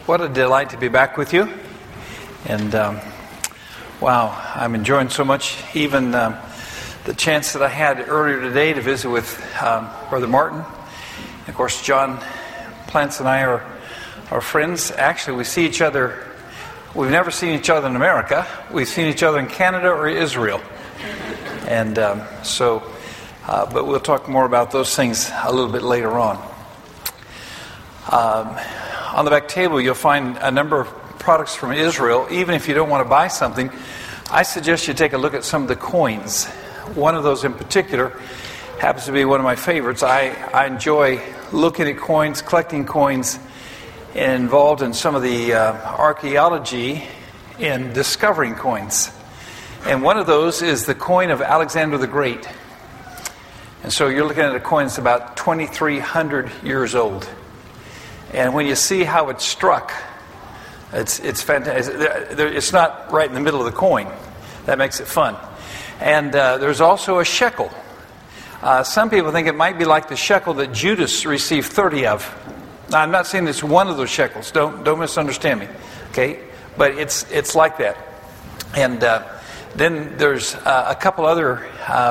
What a delight to be back with you. And wow, I'm enjoying so much even the chance that I had earlier today to visit with Brother Martin. And of course, John Plants and I are friends. Actually, we see each other. We've never seen each other in America. We've seen each other in Canada or Israel. And but we'll talk more about those things a little bit later on. On the back table, you'll find a number of products from Israel. Even if you don't want to buy something, I suggest you take a look at some of the coins. One of those in particular happens to be one of my favorites. I enjoy looking at coins, collecting coins, and involved in some of the archaeology in discovering coins. And one of those is the coin of Alexander the Great. And so you're looking at a coin that's about 2,300 years old. And when you see how it's struck, it's fantastic. It's not right in the middle of the coin. That makes it fun. And there's also a shekel. Some people think it might be like the shekel that Judas received 30 of. Now, I'm not saying it's one of those shekels. Don't misunderstand me. Okay? But it's like that. And then there's a couple other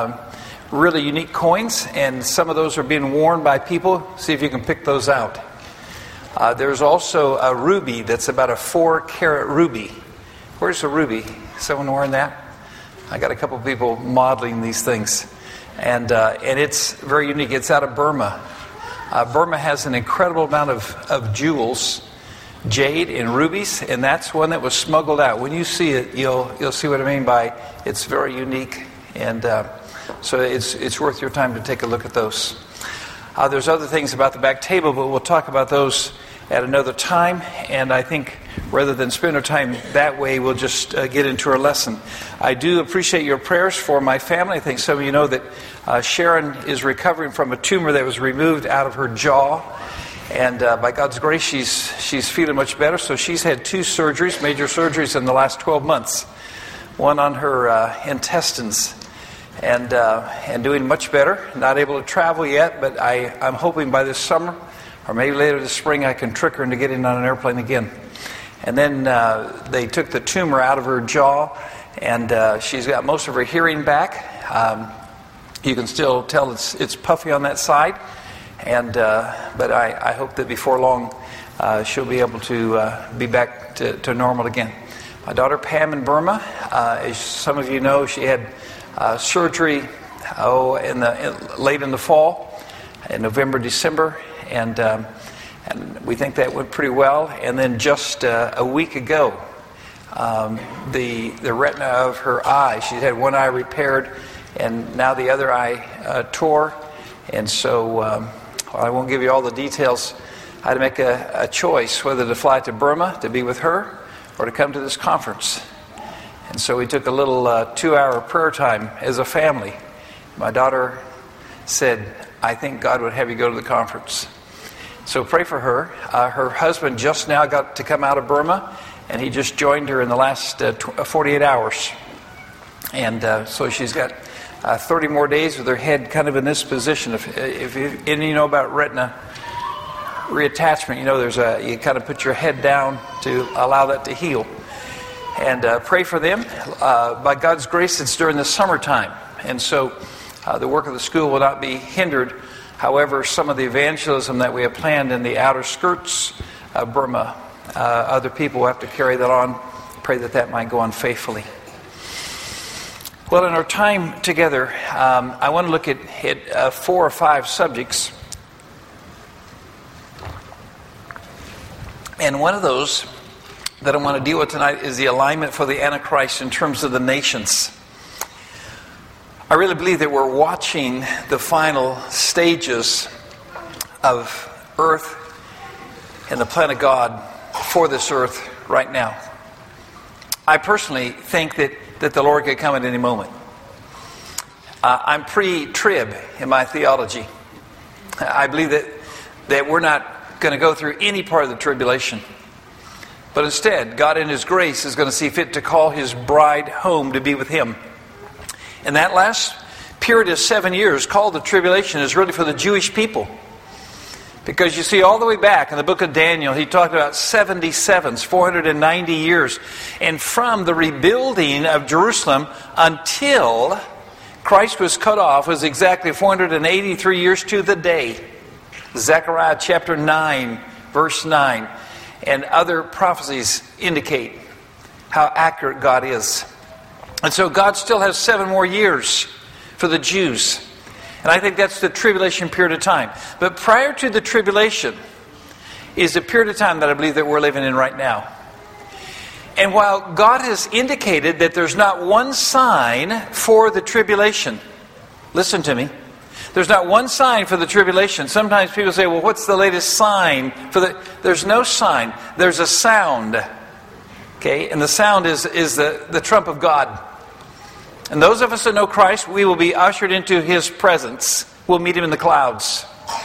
really unique coins, and some of those are being worn by people. See if you can pick those out. There's also a ruby that's about a 4-carat ruby. Where's the ruby? Someone wearing that? I got a couple people modeling these things. And it's very unique. It's out of Burma. Burma has an incredible amount of jewels, jade and rubies, and that's one that was smuggled out. When you see it, you'll see what I mean by it's very unique. And so it's worth your time to take a look at those. There's other things about the back table, but we'll talk about those at another time. And I think rather than spend our time that way, we'll just get into our lesson. I do appreciate your prayers for my family. I think some of you know that Sharon is recovering from a tumor that was removed out of her jaw. And by God's grace, she's feeling much better. So she's had 2 surgeries, major surgeries in the last 12 months. One on her intestines. And doing much better. Not able to travel yet, but I'm hoping by this summer or maybe later this spring I can trick her into getting on an airplane again. And then they took the tumor out of her jaw, and she's got most of her hearing back. You can still tell it's puffy on that side, but I hope that before long she'll be able to be back to normal again. My daughter Pam in Burma, as some of you know, she had surgery late in the fall, in November, December, and we think that went pretty well. And then just a week ago, the retina of her eye, she had one eye repaired, and now the other eye tore. And so I won't give you all the details. I had to make a choice whether to fly to Burma to be with her or to come to this conference. And so we took a little 2-hour prayer time as a family. My daughter said, I think God would have you go to the conference. So pray for her. Her husband just now got to come out of Burma, and he just joined her in the last 48 hours. And so she's got 30 more days with her head kind of in this position. If you know about retina reattachment, you know you kind of put your head down to allow that to heal. And pray for them. By God's grace, it's during the summertime. And so the work of the school will not be hindered. However, some of the evangelism that we have planned in the outer skirts of Burma, other people will have to carry that on. Pray that might go on faithfully. Well, in our time together, I want to look at 4 or 5 subjects. And one of those that I want to deal with tonight is the alignment for the Antichrist in terms of the nations. I really believe that we're watching the final stages of earth and the plan of God for this earth right now. I personally think that the Lord could come at any moment. I'm pre-trib in my theology. I believe that we're not going to go through any part of the tribulation. But instead, God in His grace is going to see fit to call His bride home to be with Him. And that last period of 7 years, called the tribulation, is really for the Jewish people. Because you see, all the way back in the book of Daniel, he talked about 77s, 490 years. And from the rebuilding of Jerusalem until Christ was cut off was exactly 483 years to the day. Zechariah chapter 9, verse 9, and other prophecies indicate how accurate God is. And so God still has 7 more years for the Jews. And I think that's the tribulation period of time. But prior to the tribulation is a period of time that I believe that we're living in right now. And while God has indicated that there's not one sign for the tribulation, listen to me, there's not one sign for the tribulation. Sometimes people say, well, what's the latest sign for the... There's no sign. There's a sound. Okay? And the sound is the trump of God. And those of us that know Christ, we will be ushered into His presence. We'll meet Him in the clouds.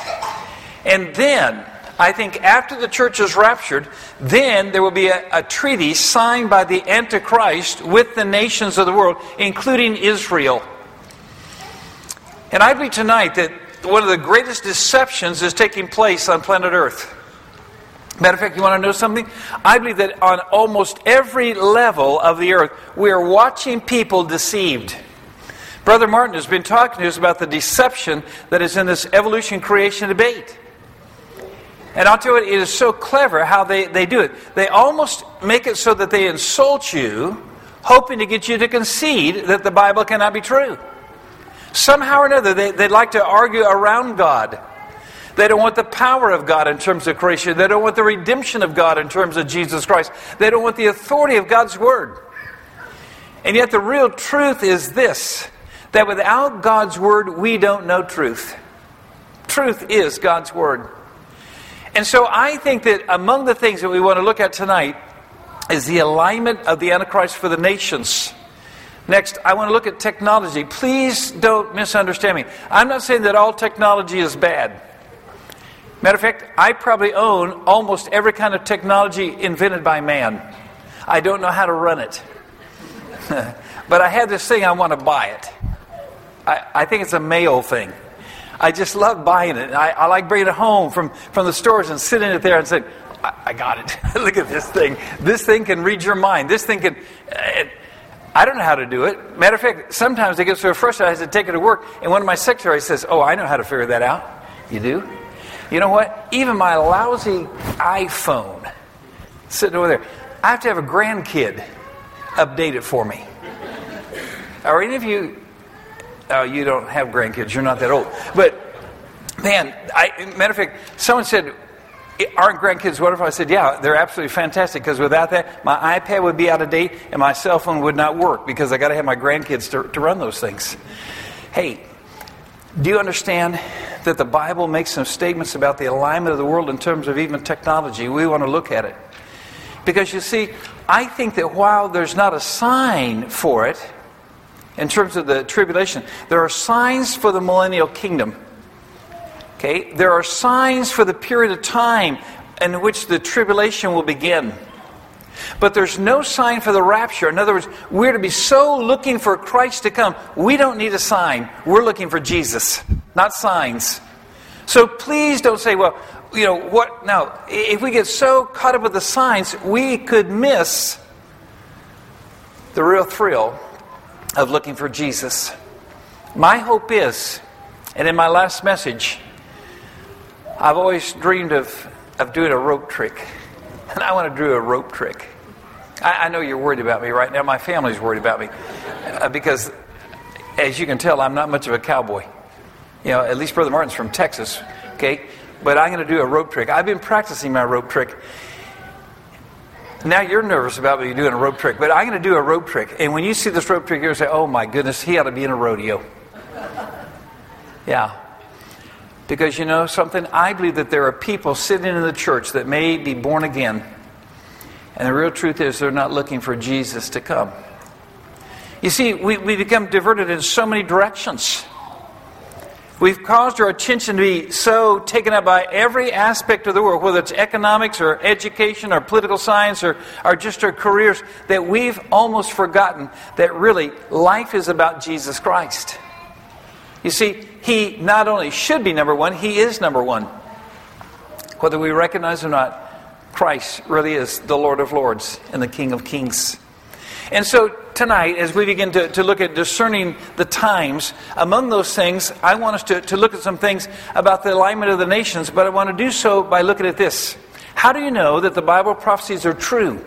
And then, I think after the church is raptured, then there will be a treaty signed by the Antichrist with the nations of the world, including Israel. And I believe tonight that one of the greatest deceptions is taking place on planet Earth. Matter of fact, you want to know something? I believe that on almost every level of the earth, we are watching people deceived. Brother Martin has been talking to us about the deception that is in this evolution creation debate. And I'll tell you what, it is so clever how they do it. They almost make it so that they insult you, hoping to get you to concede that the Bible cannot be true. Somehow or another, they'd like to argue around God. They don't want the power of God in terms of creation. They don't want the redemption of God in terms of Jesus Christ. They don't want the authority of God's Word. And yet the real truth is this, that without God's Word, we don't know truth. Truth is God's Word. And so I think that among the things that we want to look at tonight is the alignment of the Antichrist for the nations. Next, I want to look at technology. Please don't misunderstand me. I'm not saying that all technology is bad. Matter of fact, I probably own almost every kind of technology invented by man. I don't know how to run it. But I have this thing, I want to buy it. I think it's a male thing. I just love buying it. I like bringing it home from the stores and sitting it there and saying, I got it. Look at this thing. This thing can read your mind. This thing can... I don't know how to do it. Matter of fact, sometimes I get so frustrated I have to take it to work, and one of my secretaries says, oh, I know how to figure that out. You do? You know what? Even my lousy iPhone sitting over there, I have to have a grandkid update it for me. Are any of you... Oh, you don't have grandkids. You're not that old. But, man, matter of fact, someone said, aren't grandkids wonderful? I said, yeah, they're absolutely fantastic, because without that, my iPad would be out of date and my cell phone would not work, because I got to have my grandkids to run those things. Hey, do you understand that the Bible makes some statements about the alignment of the world in terms of even technology? We want to look at it. Because you see, I think that while there's not a sign for it, in terms of the tribulation, there are signs for the millennial kingdom. Okay? There are signs for the period of time in which the tribulation will begin. But there's no sign for the rapture. In other words, we're to be so looking for Christ to come. We don't need a sign. We're looking for Jesus, not signs. So please don't say, well, you know, what? Now, if we get so caught up with the signs, we could miss the real thrill of looking for Jesus. My hope is, and in my last message, I've always dreamed of doing a rope trick. And I want to do a rope trick. I know you're worried about me right now. My family's worried about me. Because, as you can tell, I'm not much of a cowboy. You know, at least Brother Martin's from Texas. Okay? But I'm going to do a rope trick. I've been practicing my rope trick. Now you're nervous about me doing a rope trick. But I'm going to do a rope trick. And when you see this rope trick, you're going to say, oh my goodness, he ought to be in a rodeo. Yeah. Because you know something? I believe that there are people sitting in the church that may be born again. And the real truth is they're not looking for Jesus to come. You see, we become diverted in so many directions. We've caused our attention to be so taken up by every aspect of the world, whether it's economics or education or political science or just our careers, that we've almost forgotten that really life is about Jesus Christ. You see, He not only should be number one, He is number one. Whether we recognize it or not, Christ really is the Lord of Lords and the King of Kings. And so tonight, as we begin to look at discerning the times, among those things, I want us to look at some things about the alignment of the nations, but I want to do so by looking at this. How do you know that the Bible prophecies are true?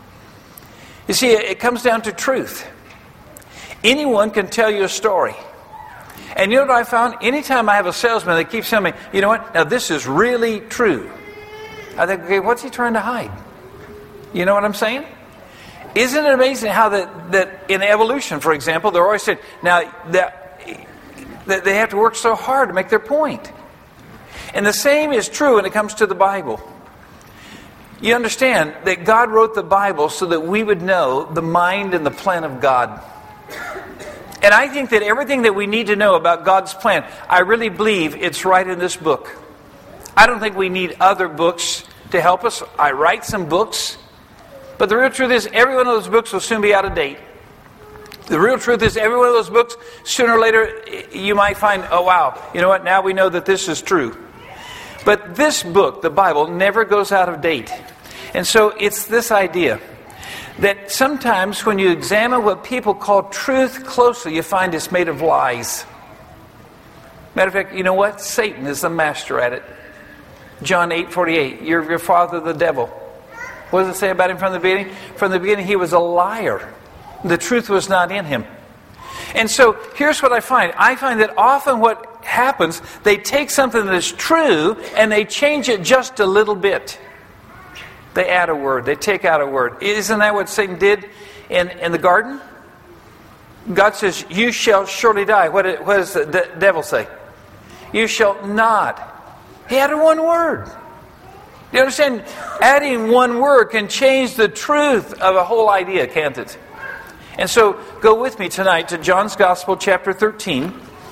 You see, it comes down to truth. Anyone can tell you a story. And you know what I found? Anytime I have a salesman that keeps telling me, you know what, now this is really true. I think, okay, what's he trying to hide? You know what I'm saying? Isn't it amazing how that in evolution, for example, they're always saying, now that they have to work so hard to make their point. And the same is true when it comes to the Bible. You understand that God wrote the Bible so that we would know the mind and the plan of God. And I think that everything that we need to know about God's plan, I really believe it's right in this book. I don't think we need other books to help us. I write some books. But the real truth is, every one of those books will soon be out of date. The real truth is, every one of those books, sooner or later, you might find, oh wow, you know what, now we know that this is true. But this book, the Bible, never goes out of date. And so it's this idea that sometimes when you examine what people call truth closely, you find it's made of lies. Matter of fact, you know what? Satan is the master at it. John 8:48, your father the devil. What does it say about him from the beginning? From the beginning he was a liar. The truth was not in him. And so here's what I find. I find that often what happens, they take something that is true and they change it just a little bit. They add a word. They take out a word. Isn't that what Satan did in the garden? God says, you shall surely die. What does the devil say? You shall not. He added one word. Do you understand? Adding one word can change the truth of a whole idea, can't it? And so go with me tonight to John's Gospel, chapter 13.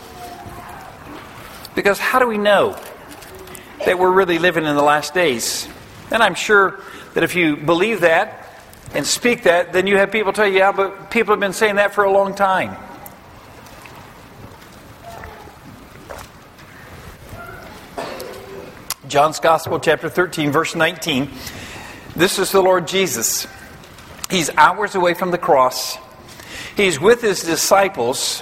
Because how do we know that we're really living in the last days? And I'm sure that if you believe that and speak that, then you have people tell you, yeah, but people have been saying that for a long time. John's Gospel, chapter 13, verse 19. This is the Lord Jesus. He's hours away from the cross. He's with his disciples.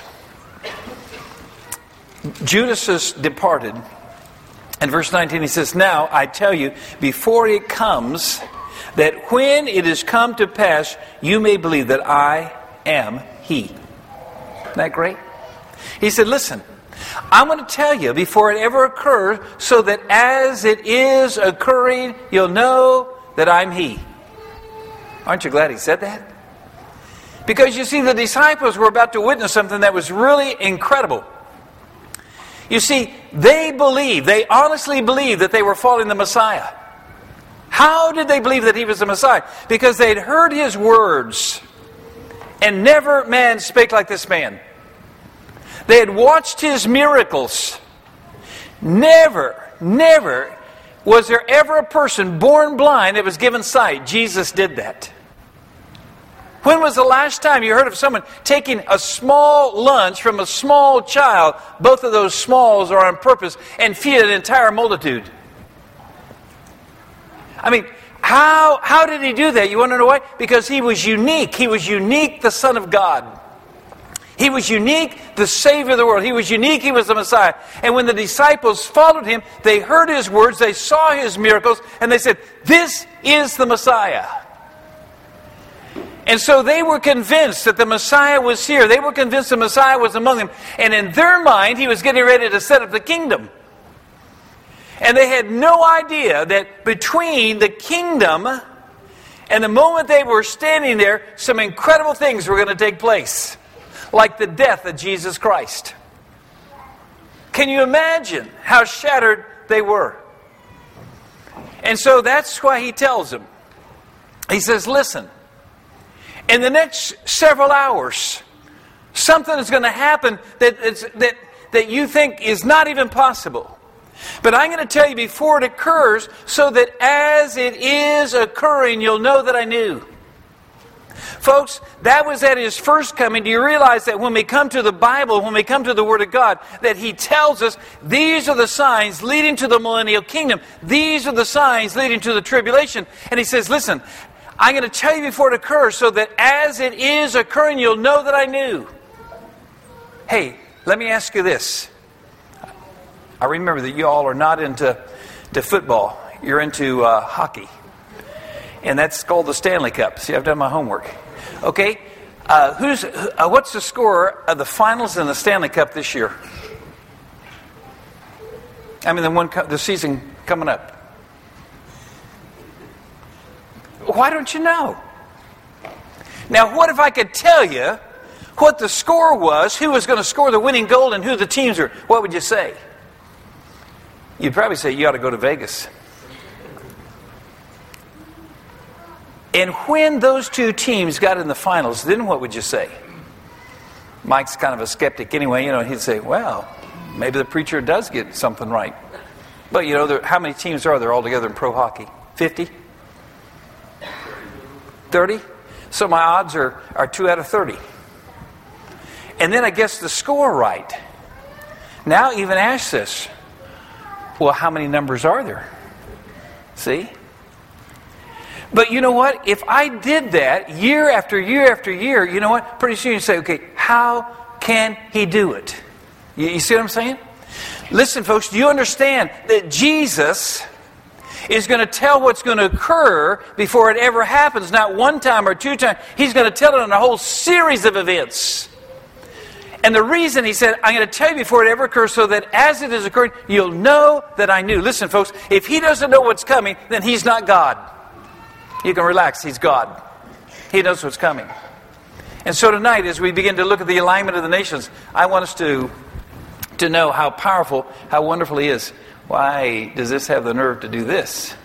Judas has departed. In verse 19 he says, now I tell you, before it comes, that when it is come to pass, you may believe that I am he. Isn't that great? He said, listen, I'm going to tell you before it ever occurs, so that as it is occurring, you'll know that I'm he. Aren't you glad he said that? Because you see, the disciples were about to witness something that was really incredible. You see, they honestly believed that they were following the Messiah. How did they believe that he was the Messiah? Because they'd heard his words, and never man spake like this man. They had watched his miracles. Never was there ever a person born blind that was given sight. Jesus did that. When was the last time you heard of someone taking a small lunch from a small child, both of those smalls are on purpose, and feed an entire multitude? I mean, how did he do that? You want to know why? Because he was unique. He was unique, the Son of God. He was unique, the Savior of the world. He was unique, he was the Messiah. And when the disciples followed him, they heard his words, they saw his miracles, and they said, this is the Messiah. And so they were convinced that the Messiah was here. They were convinced the Messiah was among them. And in their mind, he was getting ready to set up the kingdom. And they had no idea that between the kingdom and the moment they were standing there, some incredible things were going to take place. Like the death of Jesus Christ. Can you imagine how shattered they were? And so that's why he tells them. He says, listen, in the next several hours, something is going to happen that you think is not even possible. But I'm going to tell you before it occurs, so that as it is occurring, you'll know that I knew. Folks, that was at His first coming. Do you realize that when we come to the Bible, when we come to the Word of God, that He tells us these are the signs leading to the millennial kingdom. These are the signs leading to the tribulation. And He says, listen, I'm going to tell you before it occurs so that as it is occurring, you'll know that I knew. Hey, let me ask you this. I remember that you all are not into football. You're into hockey. And that's called the Stanley Cup. See, I've done my homework. Okay, what's the score of the finals in the Stanley Cup this year? I mean, the season coming up. Why don't you know? Now, what if I could tell you what the score was, who was going to score the winning goal, and who the teams were? What would you say? You'd probably say you ought to go to Vegas. And when those two teams got in the finals, then what would you say? Mike's kind of a skeptic anyway. He'd say, well, maybe the preacher does get something right. But, how many teams are there altogether in pro hockey? 50? 30? So my odds are 2 out of 30. And then I guess the score right. Now even ask this. Well, how many numbers are there? See? But you know what? If I did that year after year after year, you know what? Pretty soon you say, okay, how can he do it? You see what I'm saying? Listen, folks, do you understand that Jesus is going to tell what's going to occur before it ever happens, not one time or two times. He's going to tell it in a whole series of events. And the reason he said, I'm going to tell you before it ever occurs so that as it is occurring, you'll know that I knew. Listen, folks, if he doesn't know what's coming, then he's not God. You can relax, he's God. He knows what's coming. And so tonight, as we begin to look at the alignment of the nations, I want us to know how powerful, how wonderful he is. Why does this have the nerve to do this?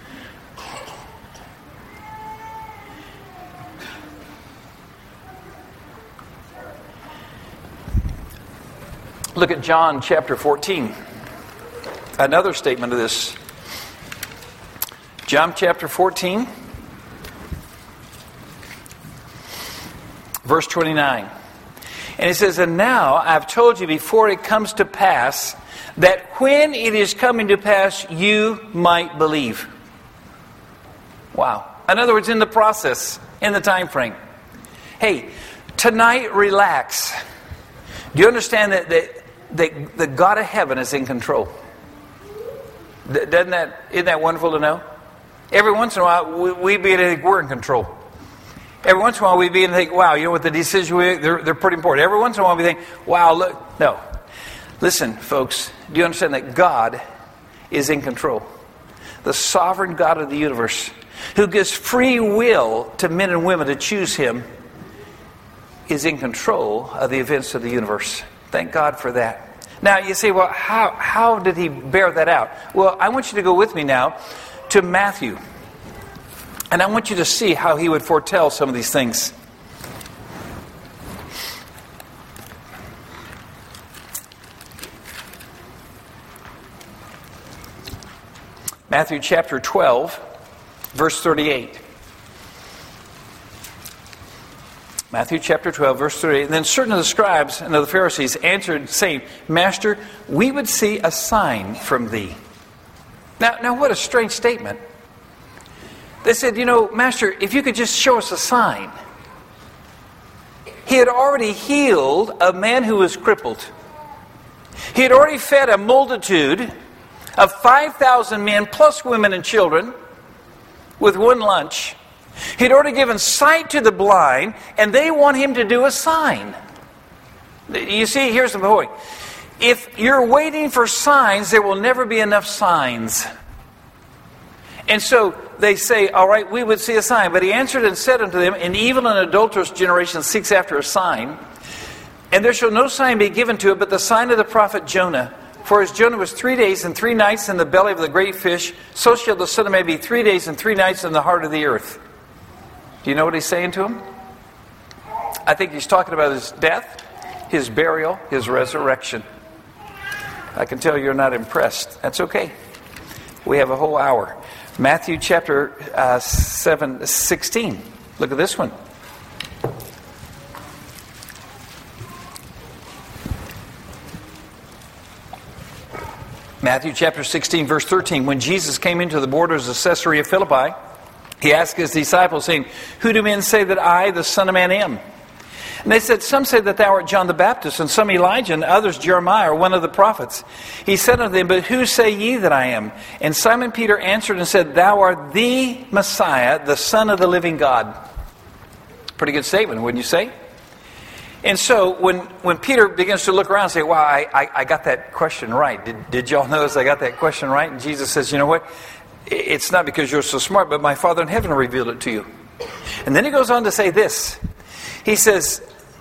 Look at John chapter 14. Another statement of this. John chapter 14, verse 29. And it says, and now I've told you before it comes to pass, that when it is coming to pass, you might believe. Wow. In other words, in the process, in the time frame. Hey, tonight, relax. Do you understand that the God of heaven is in control? Isn't that wonderful to know? Every once in a while, we begin to think we're in control. Every once in a while, we begin to think, wow, what the decisions we make, they're pretty important. Every once in a while, we think, wow, look. No. Listen, folks, do you understand that God is in control? The sovereign God of the universe, who gives free will to men and women to choose him, is in control of the events of the universe. Thank God for that. Now, you say, well, how did he bear that out? Well, I want you to go with me now to Matthew. And I want you to see how he would foretell some of these things. Matthew chapter 12, verse 38. Matthew chapter 12, verse 38. And then certain of the scribes and of the Pharisees answered, saying, Master, we would see a sign from thee. Now what a strange statement. They said, Master, if you could just show us a sign. He had already healed a man who was crippled. He had already fed a multitude of 5,000 men plus women and children with one lunch. He'd already given sight to the blind, and they want him to do a sign. You see, here's the point. If you're waiting for signs, there will never be enough signs. And so they say, all right, we would see a sign. But he answered and said unto them, an evil and adulterous generation seeks after a sign, and there shall no sign be given to it but the sign of the prophet Jonah. For as Jonah was 3 days and 3 nights in the belly of the great fish, so shall the Son of Man be 3 days and 3 nights in the heart of the earth. Do you know what he's saying to him? I think he's talking about his death, his burial, his resurrection. I can tell you're not impressed. That's okay. We have a whole hour. Matthew chapter 16. Look at this one. Matthew chapter 16, verse 13. When Jesus came into the borders of Caesarea Philippi, he asked his disciples, saying, "Who do men say that I, the Son of Man, am?" And they said, "Some say that thou art John the Baptist, and some Elijah, and others Jeremiah, or one of the prophets." He said unto them, "But who say ye that I am?" And Simon Peter answered and said, "Thou art the Messiah, the Son of the living God." Pretty good statement, wouldn't you say? And so when Peter begins to look around and say, "Wow, I got that question right. Did y'all notice I got that question right?" And Jesus says, "You know what? It's not because you're so smart, but my Father in heaven revealed it to you." And then he goes on to say this. He says,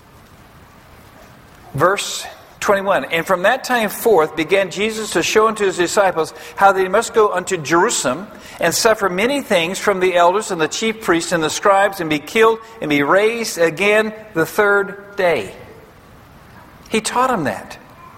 verse 21, "And from that time forth began Jesus to show unto his disciples how they must go unto Jerusalem and suffer many things from the elders and the chief priests and the scribes, and be killed and be raised again the third day." He taught them that.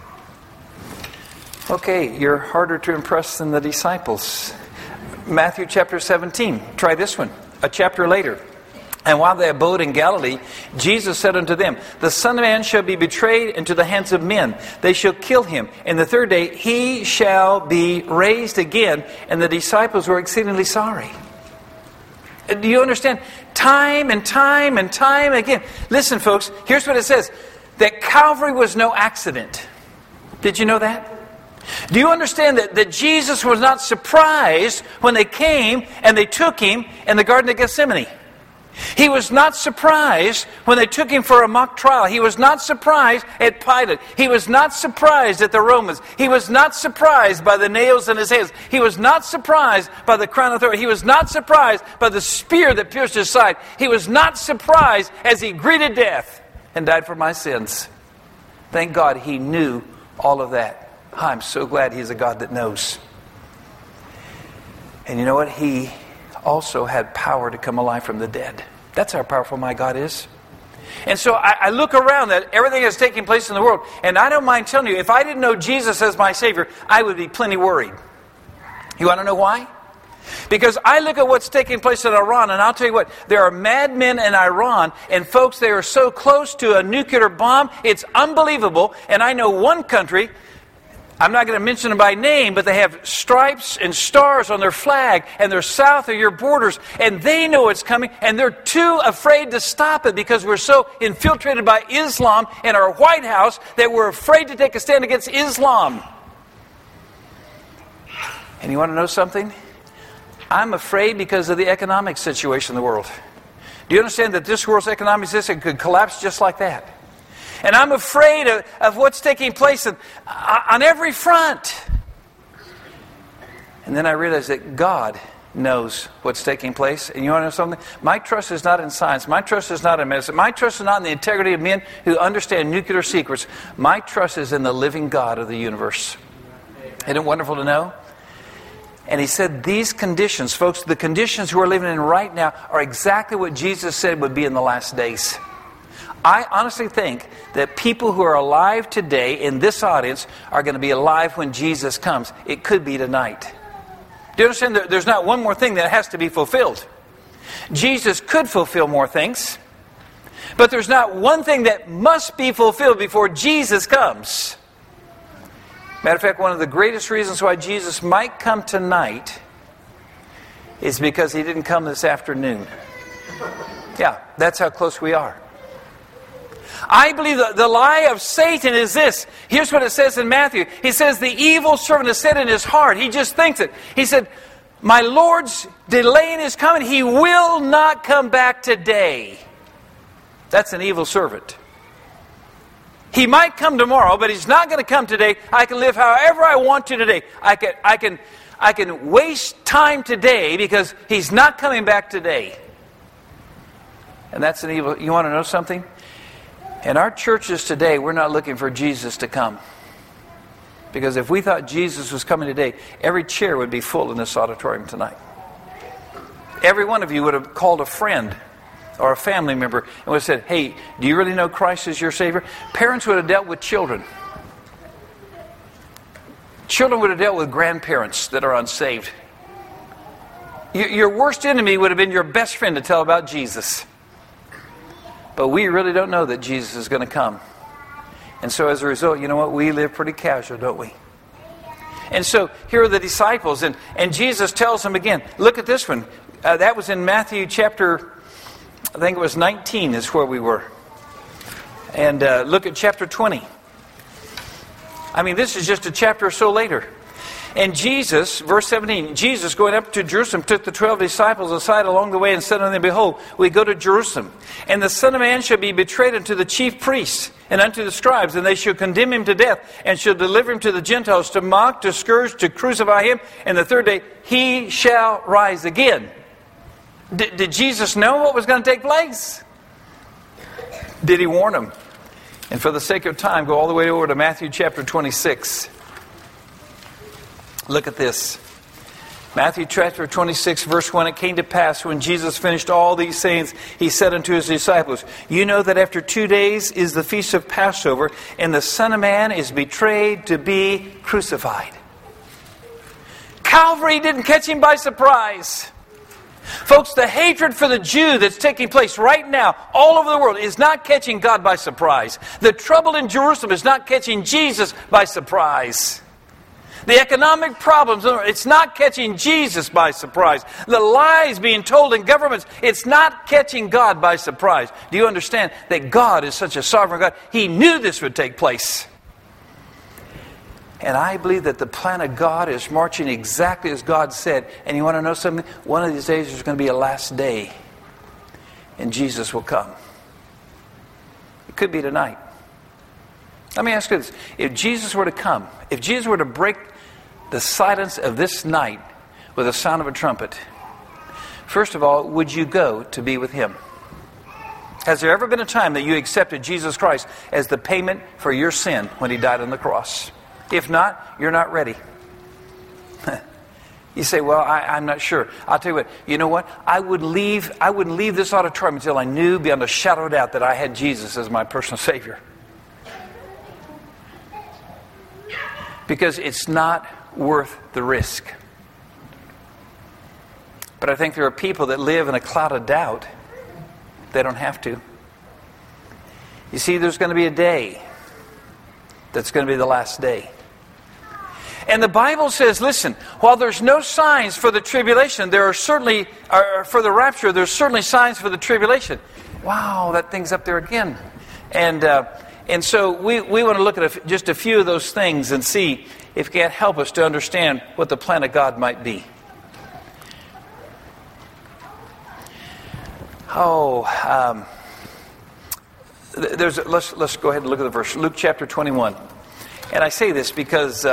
Okay, you're harder to impress than the disciples. Matthew chapter 17. Try this one. A chapter later. "And while they abode in Galilee, Jesus said unto them, The Son of Man shall be betrayed into the hands of men. They shall kill him. And the third day he shall be raised again." And the disciples were exceedingly sorry. Do you understand? Time and time and time again. Listen, folks, here's what it says. That Calvary was no accident. Did you know that? Do you understand that Jesus was not surprised when they came and they took him in the Garden of Gethsemane? He was not surprised when they took him for a mock trial. He was not surprised at Pilate. He was not surprised at the Romans. He was not surprised by the nails in his hands. He was not surprised by the crown of thorns. He was not surprised by the spear that pierced his side. He was not surprised as he greeted death and died for my sins. Thank God he knew all of that. I'm so glad he's a God that knows. And you know what? He also had power to come alive from the dead. That's how powerful my God is. And so I look around at everything that's taking place in the world, and I don't mind telling you, if I didn't know Jesus as my Savior, I would be plenty worried. You want to know why? Because I look at what's taking place in Iran, and I'll tell you what, there are madmen in Iran, and folks, they are so close to a nuclear bomb, it's unbelievable. And I know one country, I'm not going to mention them by name, but they have stripes and stars on their flag, and they're south of your borders, and they know it's coming, and they're too afraid to stop it because we're so infiltrated by Islam in our White House that we're afraid to take a stand against Islam. And you want to know something? I'm afraid because of the economic situation in the world. Do you understand that this world's economic system could collapse just like that? And I'm afraid of what's taking place on every front. And then I realized that God knows what's taking place. And you want to know something? My trust is not in science. My trust is not in medicine. My trust is not in the integrity of men who understand nuclear secrets. My trust is in the living God of the universe. Isn't it wonderful to know? And he said these conditions, folks, the conditions we're living in right now are exactly what Jesus said would be in the last days. I honestly think that people who are alive today in this audience are going to be alive when Jesus comes. It could be tonight. Do you understand that there's not one more thing that has to be fulfilled? Jesus could fulfill more things, but there's not one thing that must be fulfilled before Jesus comes. Matter of fact, one of the greatest reasons why Jesus might come tonight is because he didn't come this afternoon. Yeah, that's how close we are. I believe that the lie of Satan is this. Here's what it says in Matthew. He says, the evil servant has said in his heart. He just thinks it. He said, my Lord's delaying his coming. He will not come back today. That's an evil servant. He might come tomorrow, but he's not going to come today. I can live however I want to today. I can waste time today because he's not coming back today. And that's an evil. You want to know something? In our churches today, we're not looking for Jesus to come. Because if we thought Jesus was coming today, every chair would be full in this auditorium tonight. Every one of you would have called a friend or a family member and would have said, hey, do you really know Christ as your Savior? Parents would have dealt with children. Children would have dealt with grandparents that are unsaved. Your worst enemy would have been your best friend to tell about Jesus. But we really don't know that Jesus is going to come. And so as a result, you know what? We live pretty casual, don't we? And so here are the disciples, and Jesus tells them again, look at this one. That was in Matthew chapter, I think it was 19 is where we were. And look at chapter 20. I mean, this is just a chapter or so later. And Jesus, verse 17, Jesus going up to Jerusalem took the 12 disciples aside along the way and said unto them, Behold, we go to Jerusalem, and the Son of Man shall be betrayed unto the chief priests and unto the scribes, and they shall condemn him to death, and shall deliver him to the Gentiles to mock, to scourge, to crucify him, and the third day he shall rise again. Did Jesus know what was going to take place? Did he warn them? And for the sake of time, go all the way over to Matthew chapter 26. Look at this. Matthew chapter 26, verse 1. It came to pass when Jesus finished all these sayings, he said unto his disciples, You know that after 2 days is the feast of Passover, and the Son of Man is betrayed to be crucified. Calvary didn't catch him by surprise. Folks, the hatred for the Jew that's taking place right now all over the world is not catching God by surprise. The trouble in Jerusalem is not catching Jesus by surprise. The economic problems, it's not catching Jesus by surprise. The lies being told in governments, it's not catching God by surprise. Do you understand that God is such a sovereign God? He knew this would take place. And I believe that the plan of God is marching exactly as God said. And you want to know something? One of these days there's going to be a last day. And Jesus will come. It could be tonight. Let me ask you this. If Jesus were to come, if Jesus were to break the silence of this night with the sound of a trumpet, first of all, would you go to be with Him? Has there ever been a time that you accepted Jesus Christ as the payment for your sin when He died on the cross? If not, you're not ready. You say, well, I'm not sure. I'll tell you what. You know what? I wouldn't leave this auditorium until I knew beyond a shadow of doubt that I had Jesus as my personal Savior. Because it's not worth the risk. But I think there are people that live in a cloud of doubt. They don't have to. You see, there's going to be a day that's going to be the last day. And the Bible says, listen, while there's no signs for the tribulation, there are certainly, for the rapture, there's certainly signs for the tribulation. Wow, that thing's up there again. And so we want to look at just a few of those things and see if it can't help us to understand what the plan of God might be. Let's go ahead and look at the verse. Luke chapter 21. And I say this because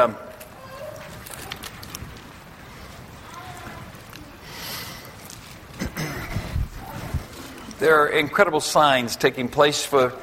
there are incredible signs taking place for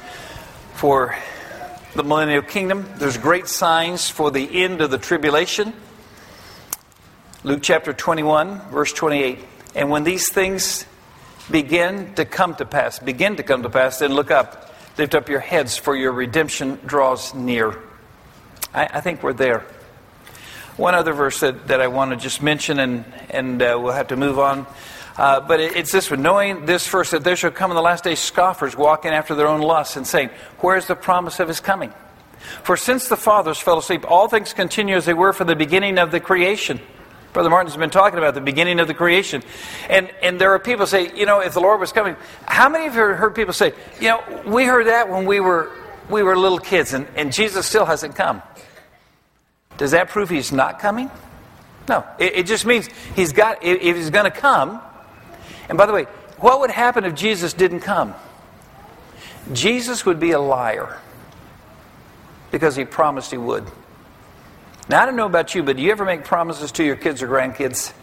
the millennial kingdom. There's great signs for the end of the tribulation. Luke chapter 21, verse 28. And when these things begin to come to pass, then look up. Lift up your heads, for your redemption draws near. I think we're there. One other verse that I want to just mention, and we'll have to move on. But it's this one. Knowing this first, that there shall come in the last days scoffers walking after their own lusts and saying, where's the promise of His coming? For since the fathers fell asleep, all things continue as they were from the beginning of the creation. Brother Martin's been talking about the beginning of the creation. And there are people say, if the Lord was coming. How many of you have heard people say, we heard that when we were little kids and Jesus still hasn't come? Does that prove He's not coming? No. It just means if He's going to come. And by the way, what would happen if Jesus didn't come? Jesus would be a liar. Because He promised He would. Now, I don't know about you, but do you ever make promises to your kids or grandkids?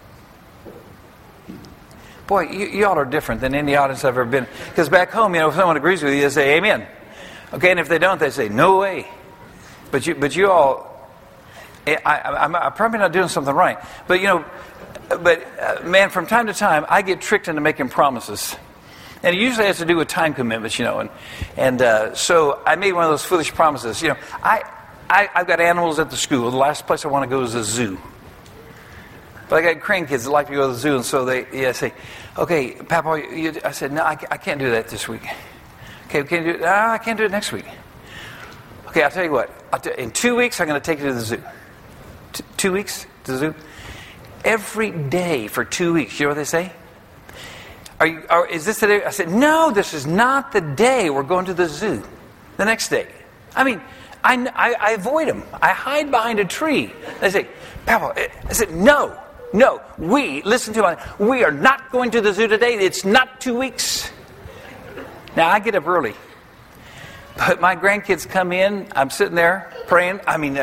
Boy, you all are different than any audience I've ever been. Because back home, if someone agrees with you, they say amen. Okay, and if they don't, they say no way. But you all, I'm probably not doing something right. But man, from time to time, I get tricked into making promises. And it usually has to do with time commitments, And so I made one of those foolish promises. I've got animals at the school. The last place I want to go is the zoo. But I got grandkids that like to go to the zoo, and so they say, okay, Papa, I said, no, I can't do that this week. Okay, can you do it? No, I can't do it next week. Okay, I'll tell you what. In 2 weeks, I'm going to take you to the zoo. 2 weeks to the zoo? Every day for 2 weeks. You know what they say? Is this the day? I said, no, this is not the day we're going to the zoo. The next day. I mean, I avoid them. I hide behind a tree. They say, Papa, I said, no, listen to me. We are not going to the zoo today. It's not 2 weeks. Now, I get up early. But my grandkids come in. I'm sitting there praying.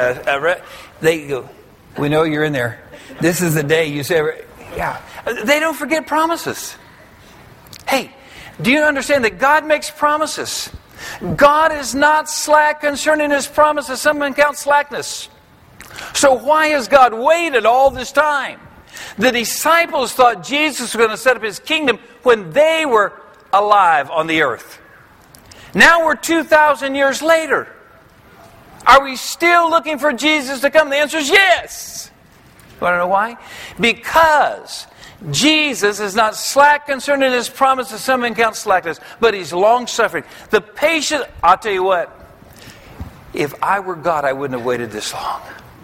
They go, we know you're in there. This is the day you say, yeah. They don't forget promises. Hey, do you understand that God makes promises? God is not slack concerning His promises. Someone counts slackness. So why has God waited all this time? The disciples thought Jesus was going to set up His kingdom when they were alive on the earth. Now we're 2,000 years later. Are we still looking for Jesus to come? The answer is yes. You want to know why? Because Jesus is not slack concerning His promises. Some men count slackness, but He's long-suffering. The patient, I'll tell you what, if I were God, I wouldn't have waited this long.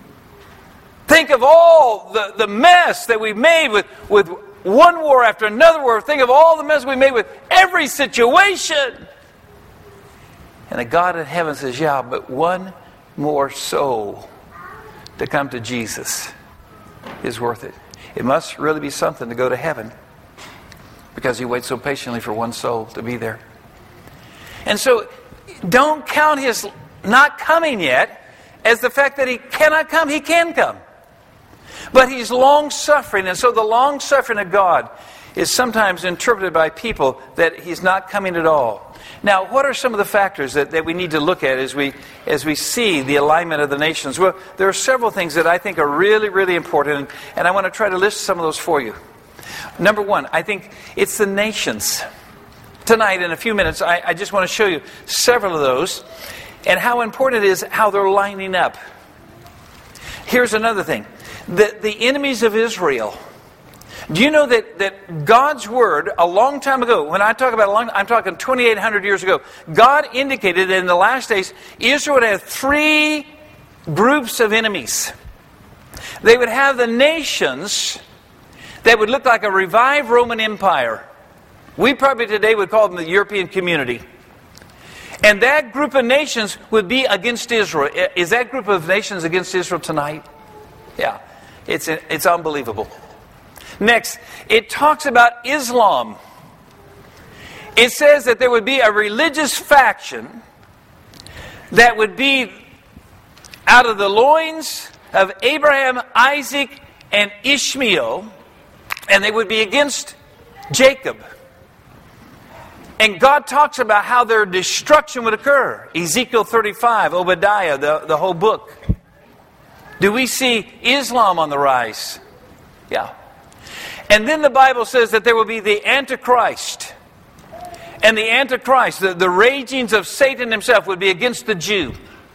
Think of all the mess that we've made with one war after another war. Think of all the mess we made with every situation. And the God in heaven says, yeah, but one more soul to come to Jesus is worth it. It must really be something to go to heaven, because He waits so patiently for one soul to be there. And so don't count His not coming yet as the fact that He cannot come. He can come. But He's long-suffering, and so the long-suffering of God is sometimes interpreted by people that He's not coming at all. Now, what are some of the factors that we need to look at as we see the alignment of the nations? Well, there are several things that I think are really, really important, and I want to try to list some of those for you. Number one, I think it's the nations. Tonight, in a few minutes, I just want to show you several of those and how important it is how they're lining up. Here's another thing. The enemies of Israel. Do you know that God's Word, a long time ago, when I talk about I'm talking 2,800 years ago, God indicated that in the last days, Israel would have 3 groups of enemies. They would have the nations that would look like a revived Roman Empire. We probably today would call them the European Community. And that group of nations would be against Israel. Is that group of nations against Israel tonight? Yeah, it's unbelievable. Next, it talks about Islam. It says that there would be a religious faction that would be out of the loins of Abraham, Isaac, and Ishmael, and they would be against Jacob. And God talks about how their destruction would occur. Ezekiel 35, Obadiah, the whole book. Do we see Islam on the rise? Yeah. And then the Bible says that there will be the Antichrist. And the Antichrist, the ragings of Satan himself, would be against the Jew.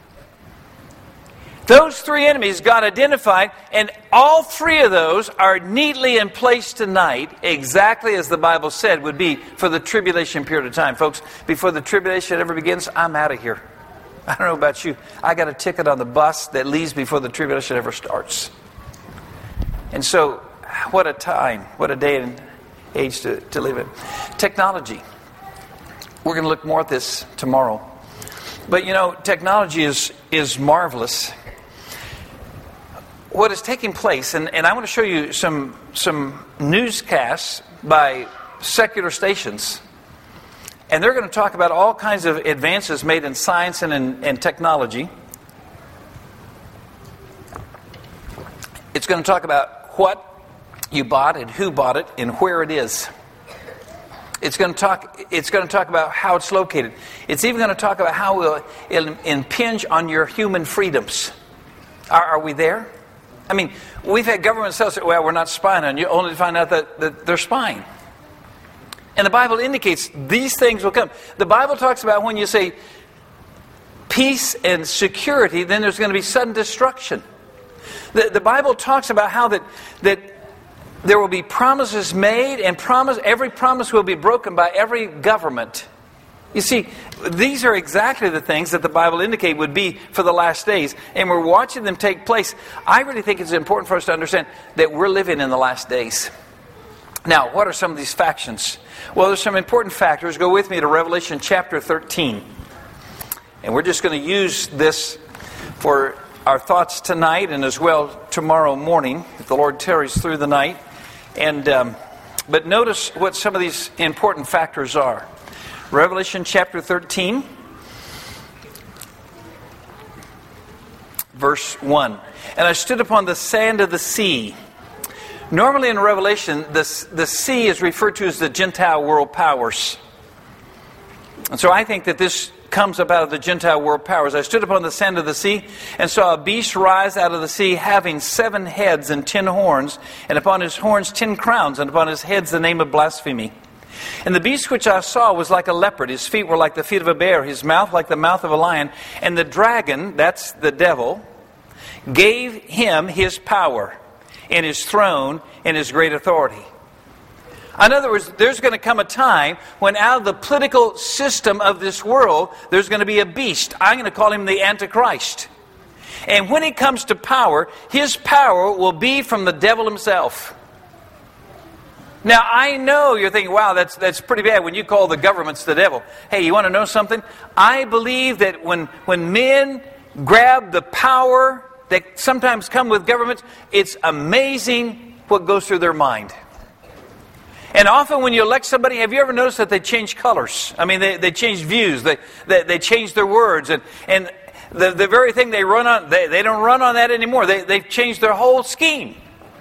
Those 3 enemies God identified, and all 3 of those are neatly in place tonight, exactly as the Bible said would be for the tribulation period of time. Folks, before the tribulation ever begins, I'm out of here. I don't know about you. I got a ticket on the bus that leaves before the tribulation ever starts. And so, what a time, what a day and age to live in. Technology. We're going to look more at this tomorrow. But you know, technology is marvelous. What is taking place, and I want to show you some newscasts by secular stations. And they're going to talk about all kinds of advances made in science and technology. It's going to talk about what you bought and who bought it and where it is. It's going to talk about how it's located. It's even going to talk about how it'll impinge on your human freedoms. Are we there? I mean, we've had governments tell us, well, we're not spying on you, only to find out that they're spying. And the Bible indicates these things will come. The Bible talks about when you say peace and security, then there's going to be sudden destruction. The Bible talks about how that there will be promises made, and every promise will be broken by every government. You see, these are exactly the things that the Bible indicate would be for the last days, and we're watching them take place. I really think it's important for us to understand that we're living in the last days. Now, what are some of these factions? Well, there's some important factors. Go with me to Revelation chapter 13. And we're just going to use this for our thoughts tonight and as well tomorrow morning, if the Lord tarries through the night. But notice what some of these important factors are. Revelation chapter 13, verse 1. And I stood upon the sand of the sea. Normally in Revelation, the sea is referred to as the Gentile world powers. And so I think that this comes up out of the Gentile world powers. I stood upon the sand of the sea and saw a beast rise out of the sea, having 7 heads and 10 horns, and upon his horns 10 crowns, and upon his heads the name of blasphemy. And the beast which I saw was like a leopard. His feet were like the feet of a bear, his mouth like the mouth of a lion. And the dragon, that's the devil, gave him his power and his throne and his great authority. In other words, there's going to come a time when out of the political system of this world, there's going to be a beast. I'm going to call him the Antichrist. And when he comes to power, his power will be from the devil himself. Now, I know you're thinking, wow, that's pretty bad when you call the governments the devil. Hey, you want to know something? I believe that when men grab the power that sometimes come with governments, it's amazing what goes through their mind. And often when you elect somebody, have you ever noticed that they change colors? I mean, they change views. They change their words. And the very thing they run on, they don't run on that anymore. They've changed their whole scheme.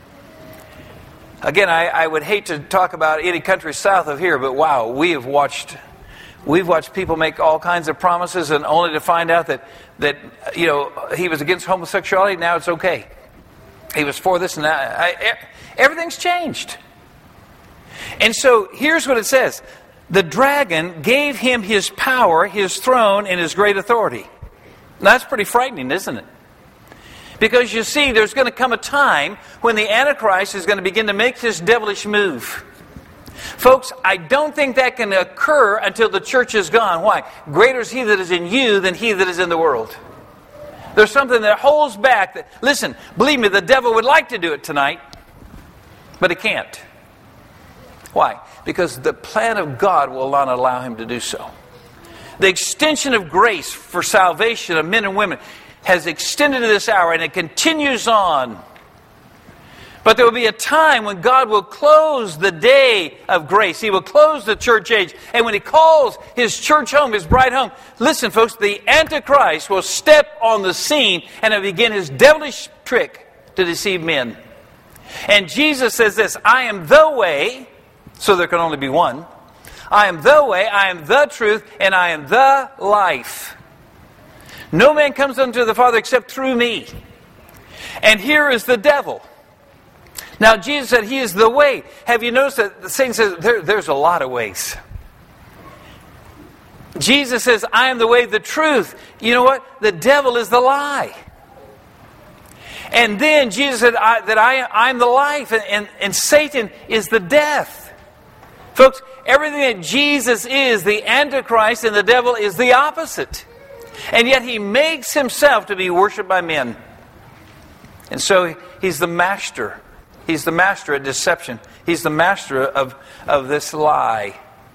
Again, I would hate to talk about any country south of here, but wow, we've watched people make all kinds of promises, and only to find out that he was against homosexuality. Now it's okay. He was for this and that. Everything's changed. And so here's what it says: the dragon gave him his power, his throne, and his great authority. Now, that's pretty frightening, isn't it? Because you see, there's going to come a time when the Antichrist is going to begin to make this devilish move. Folks, I don't think that can occur until the church is gone. Why? Greater is he that is in you than he that is in the world. There's something that holds back. Listen, believe me, the devil would like to do it tonight, but he can't. Why? Because the plan of God will not allow him to do so. The extension of grace for salvation of men and women has extended to this hour, and it continues on. But there will be a time when God will close the day of grace. He will close the church age. And when he calls his church home, his bride home, listen, folks, the Antichrist will step on the scene and he'll begin his devilish trick to deceive men. And Jesus says this: I am the way, so there can only be one. I am the way, I am the truth, and I am the life. No man comes unto the Father except through me. And here is the devil. Now, Jesus said he is the way. Have you noticed that the Satan says there's a lot of ways? Jesus says, I am the way, the truth. You know what? The devil is the lie. And then Jesus said I'm the life, and Satan is the death. Folks, everything that Jesus is, the Antichrist and the devil is the opposite. And yet he makes himself to be worshipped by men. And so he's the master. He's the master of deception. He's the master of this lie.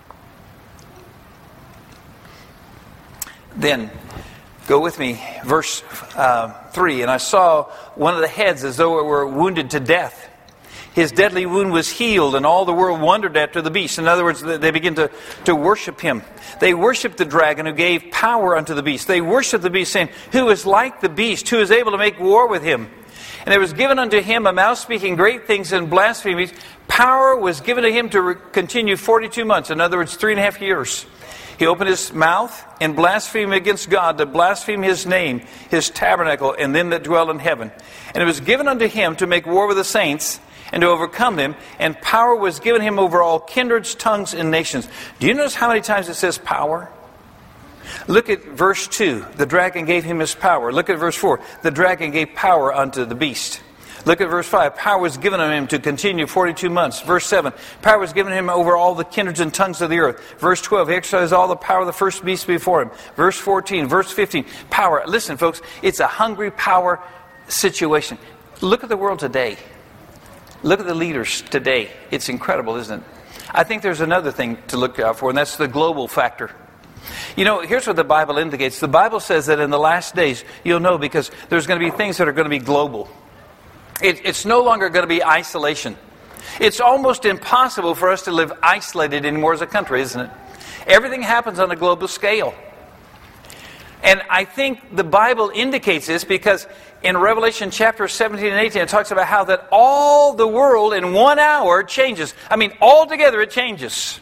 Then, go with me, verse 3. And I saw one of the heads as though it were wounded to death. His deadly wound was healed, and all the world wondered after the beast. In other words, they begin to worship him. They worship the dragon who gave power unto the beast. They worship the beast, saying, who is like the beast, who is able to make war with him? And there was given unto him a mouth speaking great things and blasphemies. Power was given to him to continue 42 months. In other words, 3.5 years. He opened his mouth and blasphemed against God, to blaspheme his name, his tabernacle, and them that dwell in heaven. And it was given unto him to make war with the saints, and to overcome them, and power was given him over all kindreds, tongues, and nations. Do you notice how many times it says power? Look at verse 2. The dragon gave him his power. Look at verse 4. The dragon gave power unto the beast. Look at verse 5. Power was given to him to continue 42 months. Verse 7. Power was given him over all the kindreds and tongues of the earth. Verse 12. He exercised all the power of the first beast before him. Verse 14. Verse 15. Power. Listen, folks. It's a hungry power situation. Look at the world today. Look at the leaders today. It's incredible, isn't it? I think there's another thing to look out for, and that's the global factor. You know, here's what the Bible indicates. The Bible says that in the last days, you'll know because there's going to be things that are going to be global. It's no longer going to be isolation. It's almost impossible for us to live isolated anymore as a country, isn't it? Everything happens on a global scale. And I think the Bible indicates this because in Revelation chapter 17 and 18, it talks about how that all the world in 1 hour changes. I mean, altogether it changes.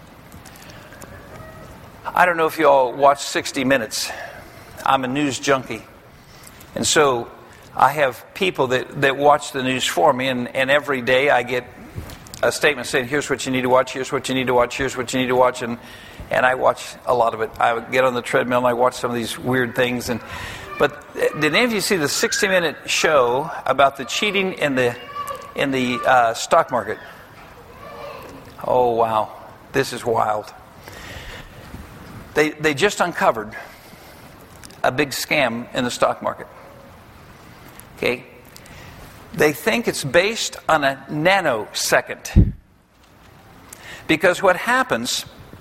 I don't know if you all watch 60 Minutes. I'm a news junkie. And so I have people that watch the news for me, and every day I get a statement saying, here's what you need to watch, here's what you need to watch, here's what you need to watch, and I watch a lot of it. I get on the treadmill and I watch some of these weird things. But did any of you see the 60-minute show about the cheating in the stock market? Oh, wow. This is wild. They just uncovered a big scam in the stock market. Okay? They think it's based on a nanosecond. Because what happens,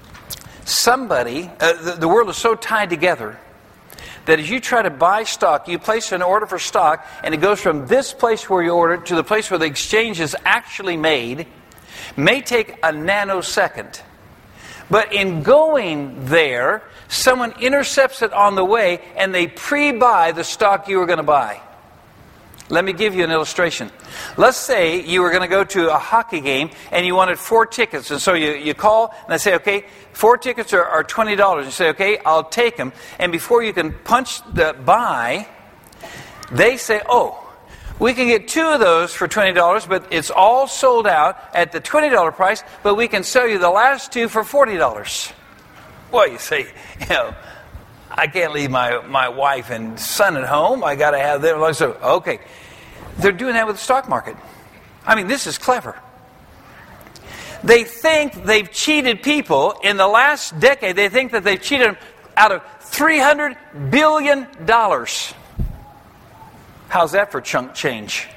the world is so tied together that as you try to buy stock, you place an order for stock, and it goes from this place where you order to the place where the exchange is actually made, may take a nanosecond. But in going there, someone intercepts it on the way, and they pre-buy the stock you were going to buy. Let me give you an illustration. Let's say you were going to go to a hockey game and you wanted 4 tickets. And so you call and they say, okay, 4 tickets are $20. You say, okay, I'll take them. And before you can punch the buy, they say, oh, we can get 2 of those for $20, but it's all sold out at the $20 price, but we can sell you the last 2 for $40. Well, you say, I can't leave my wife and son at home. I got to have them. So, okay. They're doing that with the stock market. I mean, this is clever. They think they've cheated people. In the last decade, they think that they've cheated them out of $300 billion. How's that for chunk change?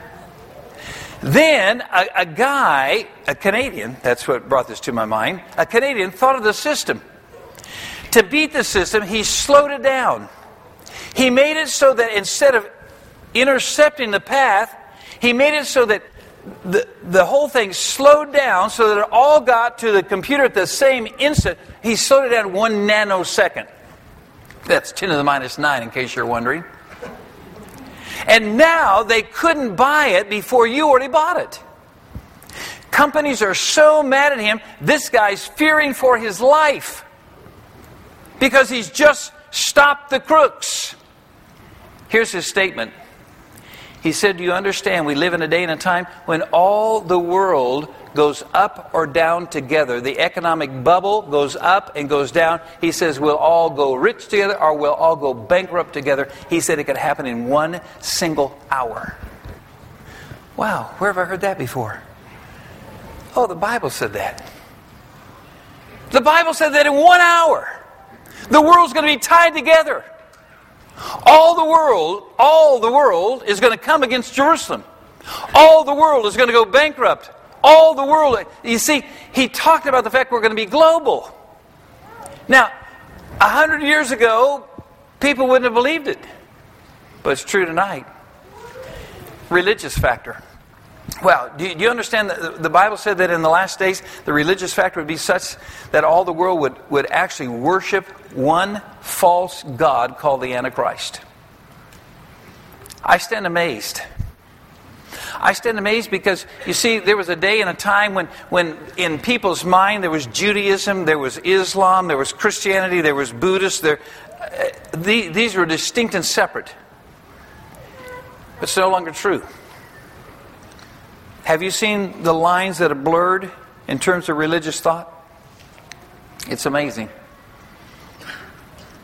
Then a guy, a Canadian, that's what brought this to my mind, a Canadian thought of the system. To beat the system, he slowed it down. He made it so that instead of intercepting the path, he made it so that the whole thing slowed down so that it all got to the computer at the same instant. He slowed it down 1 nanosecond. That's 10 to the minus 9, in case you're wondering. And now they couldn't buy it before you already bought it. Companies are so mad at him, this guy's fearing for his life. Because he's just stopped the crooks. Here's his statement. He said, do you understand, we live in a day and a time when all the world goes up or down together. The economic bubble goes up and goes down. He says we'll all go rich together or we'll all go bankrupt together. He said it could happen in 1 single hour. Wow, where have I heard that before? Oh, the Bible said that. The Bible said that in 1 hour. The world's going to be tied together. All the world is going to come against Jerusalem. All the world is going to go bankrupt. All the world. You see, he talked about the fact we're going to be global. Now, 100 years ago, people wouldn't have believed it. But it's true tonight. Religious factor. Well, do you understand that the Bible said that in the last days, the religious factor would be such that all the world would actually worship one false god called the Antichrist? I stand amazed. I stand amazed because, you see, there was a day and a time when in people's mind there was Judaism, there was Islam, there was Christianity, there was Buddhist. These were distinct and separate. But it's no longer true. Have you seen the lines that are blurred in terms of religious thought? It's amazing.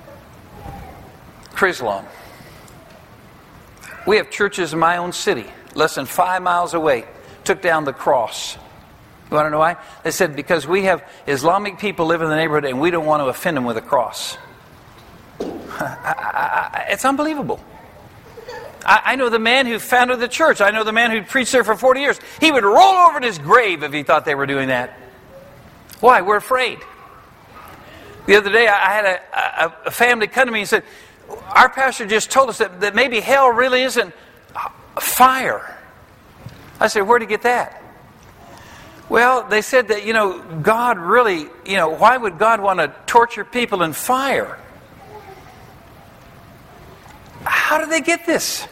Chrislam. We have churches in my own city. less than 5 miles away, took down the cross. You want to know why? They said, because we have Islamic people living in the neighborhood and we don't want to offend them with a cross. It's unbelievable. I know the man who founded the church. I know the man who preached there for 40 years. He would roll over in his grave if he thought they were doing that. Why? We're afraid. The other day I had a family come to me and said, our pastor just told us that maybe hell really isn't fire. I said, where'd he get that? Well, they said that, God really, why would God want to torture people in fire? How did they get this?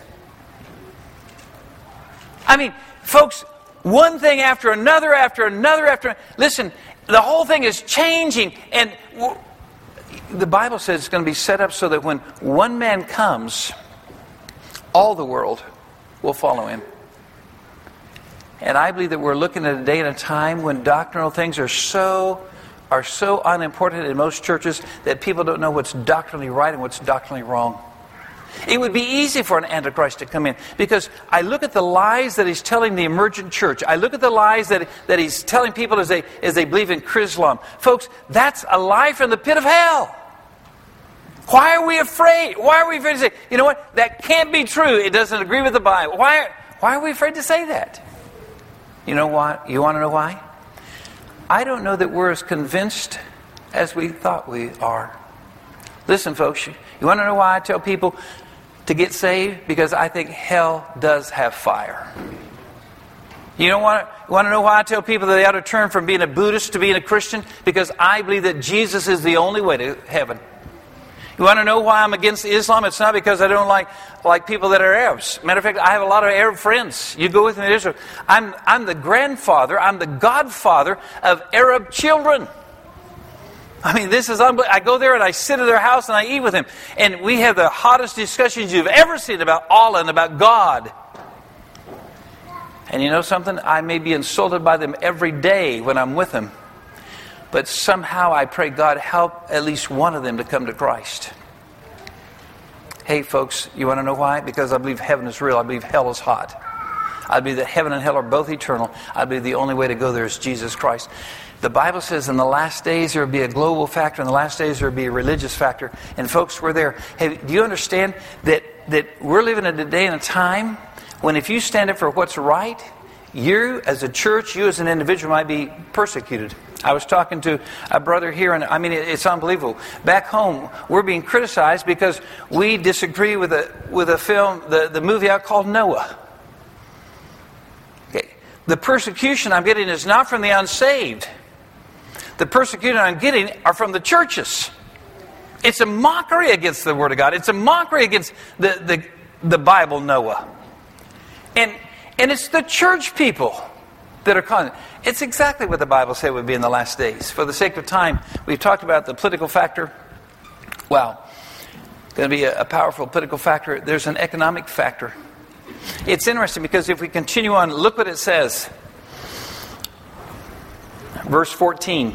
I mean, folks, one thing after another, listen, the whole thing is changing. And the Bible says it's going to be set up so that when one man comes, all the world will follow him. And I believe that we're looking at a day and a time when doctrinal things are so unimportant in most churches that people don't know what's doctrinally right and what's doctrinally wrong. It would be easy for an Antichrist to come in, because I look at the lies that he's telling the emergent church. I look at the lies that he's telling people as they believe in Islam. Folks, that's a lie from the pit of hell. Why are we afraid? Why are we afraid to say, you know what, that can't be true. It doesn't agree with the Bible. Why are we afraid to say that? You know what? You want to know why? I don't know that we're as convinced as we thought we are. Listen, folks, you want to know why I tell people to get saved? Because I think hell does have fire. You want to know why I tell people that they ought to turn from being a Buddhist to being a Christian? Because I believe that Jesus is the only way to heaven. You want to know why I'm against Islam? It's not because I don't like people that are Arabs. Matter of fact, I have a lot of Arab friends. You go with me to Israel. I'm the grandfather, I'm the godfather of Arab children. I mean, this is unbelievable. I go there and I sit at their house and I eat with them. And we have the hottest discussions you've ever seen about Allah and about God. And you know something? I may be insulted by them every day when I'm with them. But somehow I pray, God, help at least one of them to come to Christ. Hey, folks, you want to know why? Because I believe heaven is real. I believe hell is hot. I believe that heaven and hell are both eternal. I believe the only way to go there is Jesus Christ. The Bible says in the last days there will be a global factor. In the last days there will be a religious factor. And folks, we're there. Hey, do you understand that we're living in a day and a time when if you stand up for what's right, you as a church, you as an individual might be persecuted. I was talking to a brother here, and I mean, it's unbelievable. Back home, we're being criticized because we disagree with a film, the movie out called Noah. Okay. The persecution I'm getting is not from the unsaved. The persecution I'm getting are from the churches. It's a mockery against the Word of God. It's a mockery against the Bible, Noah. And it's the church people that are causing it. It's exactly what the Bible said would be in the last days. For the sake of time, we've talked about the political factor. Wow. Going to be a powerful political factor. There's an economic factor. It's interesting because if we continue on, look what it says. Verse 14.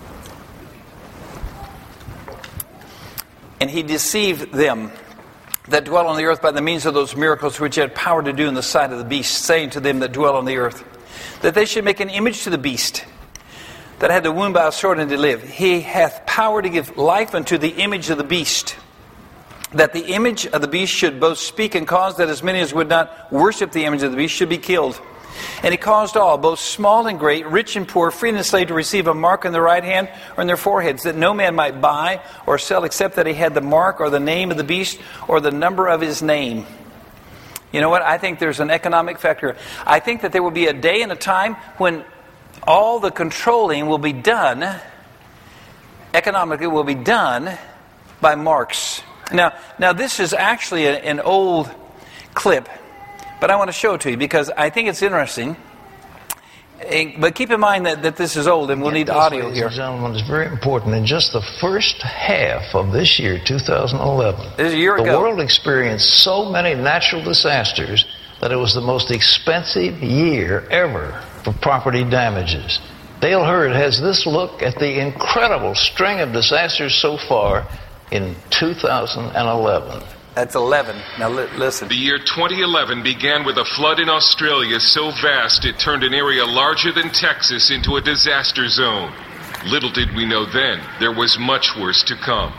And he deceived them that dwell on the earth by the means of those miracles which he had power to do in the sight of the beast, saying to them that dwell on the earth, that they should make an image to the beast, that had the wound by a sword and did live. He hath power to give life unto the image of the beast, that the image of the beast should both speak and cause that as many as would not worship the image of the beast should be killed. And he caused all, both small and great, rich and poor, free and slave, to receive a mark in their right hand or in their foreheads, that no man might buy or sell except that he had the mark or the name of the beast or the number of his name. You know what? I think there's an economic factor. I think that there will be a day and a time when all the controlling will be done, economically will be done by marks. Now this is actually an old clip, but I want to show it to you because I think it's interesting. But keep in mind that this is old and we'll need audio here. Ladies and gentlemen, it's very important. In just the first half of this year, 2011, this is a year ago, the world experienced so many natural disasters that it was the most expensive year ever for property damages. Dale Hurd has this look at the incredible string of disasters so far in 2011. That's 11. Now listen. The year 2011 began with a flood in Australia so vast it turned an area larger than Texas into a disaster zone. Little did we know then, there was much worse to come.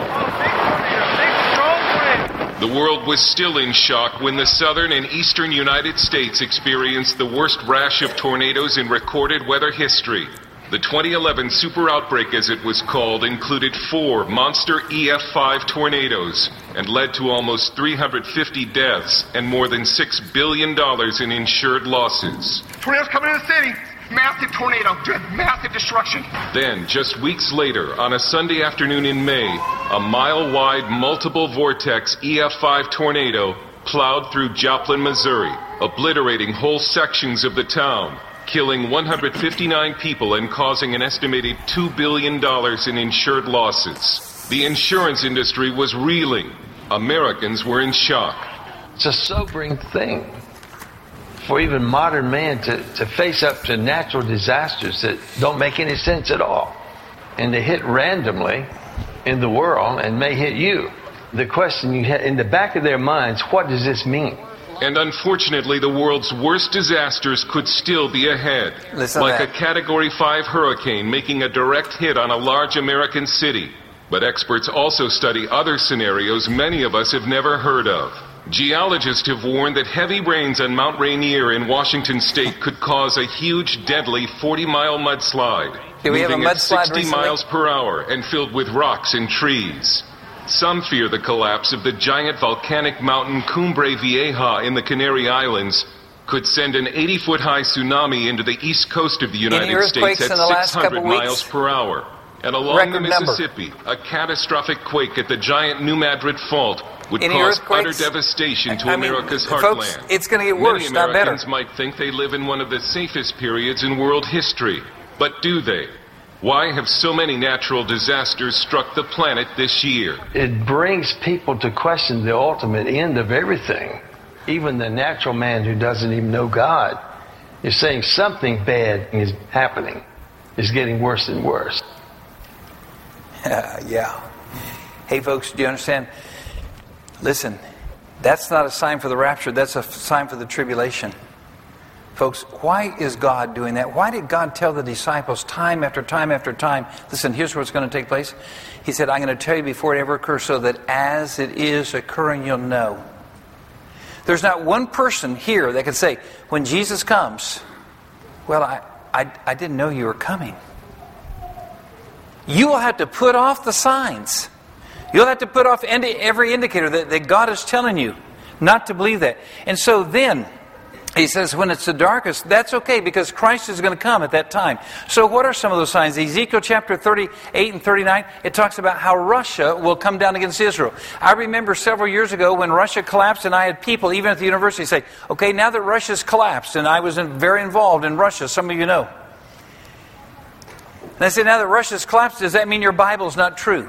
The world was still in shock when the southern and eastern United States experienced the worst rash of tornadoes in recorded weather history. The 2011 super outbreak, as it was called, included 4 monster EF5 tornadoes and led to almost 350 deaths and more than $6 billion in insured losses. Tornadoes coming in the city. Massive tornado, massive destruction. Then, just weeks later, on a Sunday afternoon in May, a mile-wide multiple vortex EF5 tornado plowed through Joplin, Missouri, obliterating whole sections of the town, killing 159 people and causing an estimated $2 billion in insured losses. The insurance industry was reeling. Americans were in shock. It's a sobering thing for even modern man to face up to natural disasters that don't make any sense at all and to hit randomly in the world and may hit you. The question you have in the back of their minds, what does this mean? And unfortunately, the world's worst disasters could still be ahead. Like a Category 5 hurricane making a direct hit on a large American city. But experts also study other scenarios many of us have never heard of. Geologists have warned that heavy rains on Mount Rainier in Washington state could cause a huge, deadly 40-mile mudslide, moving at 60 miles per hour and filled with rocks and trees. Some fear the collapse of the giant volcanic mountain Cumbre Vieja in the Canary Islands could send an 80-foot-high tsunami into the east coast of the United States at 600 miles per hour. And along the Mississippi, a catastrophic quake at the giant New Madrid Fault would cause utter devastation to America's heartland. Folks, it's going to get worse, not better. Many Americans might think they live in one of the safest periods in world history. But do they? Why have so many natural disasters struck the planet this year? It brings people to question the ultimate end of everything. Even the natural man who doesn't even know God is saying something bad is happening. It's getting worse and worse. Yeah. Hey, folks, do you understand? Listen, that's not a sign for the rapture. That's a sign for the tribulation. Folks, why is God doing that? Why did God tell the disciples time after time after time, listen, here's what's going to take place. He said, I'm going to tell you before it ever occurs so that as it is occurring, you'll know. There's not one person here that can say, when Jesus comes, well, I didn't know you were coming. You will have to put off the signs. You'll have to put off every indicator that God is telling you not to believe that. And so then, he says, when it's the darkest, that's okay because Christ is going to come at that time. So what are some of those signs? Ezekiel chapter 38 and 39, it talks about how Russia will come down against Israel. I remember several years ago when Russia collapsed, and I had people, even at the university, say, okay, now that Russia's collapsed, and I was very involved in Russia, some of you know. And I said, now that Russia's collapsed, does that mean your Bible's not true?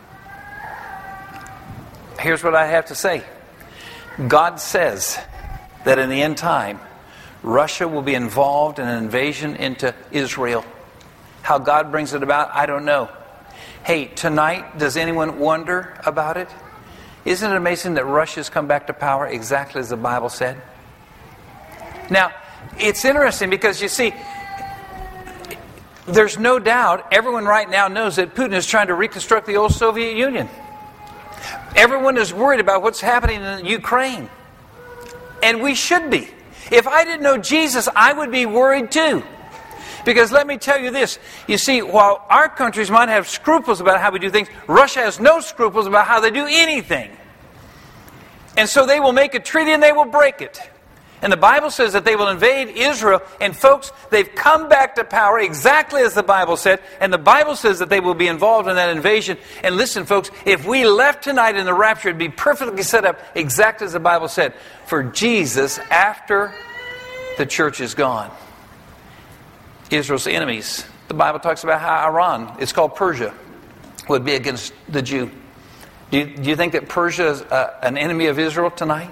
Here's what I have to say. God says that in the end time, Russia will be involved in an invasion into Israel. How God brings it about, I don't know. Hey, tonight, does anyone wonder about it? Isn't it amazing that Russia's come back to power exactly as the Bible said? Now, it's interesting because you see, there's no doubt, everyone right now knows that Putin is trying to reconstruct the old Soviet Union. Everyone is worried about what's happening in Ukraine. And we should be. If I didn't know Jesus, I would be worried too. Because let me tell you this. You see, while our countries might have scruples about how we do things, Russia has no scruples about how they do anything. And so they will make a treaty and they will break it. And the Bible says that they will invade Israel. And folks, they've come back to power exactly as the Bible said. And the Bible says that they will be involved in that invasion. And listen, folks, if we left tonight in the rapture, it'd be perfectly set up exactly as the Bible said. For Jesus, after the church is gone. Israel's enemies. The Bible talks about how Iran, it's called Persia, would be against the Jew. Do you think that Persia is an enemy of Israel tonight?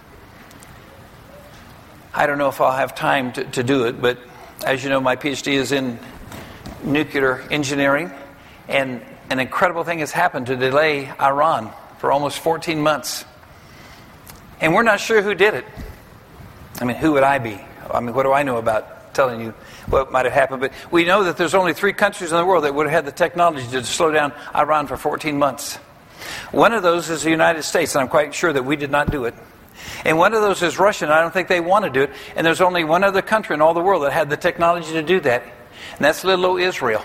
I don't know if I'll have time to do it, but as you know, my PhD is in nuclear engineering, and an incredible thing has happened to delay Iran for almost 14 months. And we're not sure who did it. I mean, who would I be? I mean, what do I know about telling you what might have happened? But we know that there's only 3 countries in the world that would have had the technology to slow down Iran for 14 months. One of those is the United States, and I'm quite sure that we did not do it. And one of those is Russia, and I don't think they want to do it. And there's only one other country in all the world that had the technology to do that, and that's little old Israel.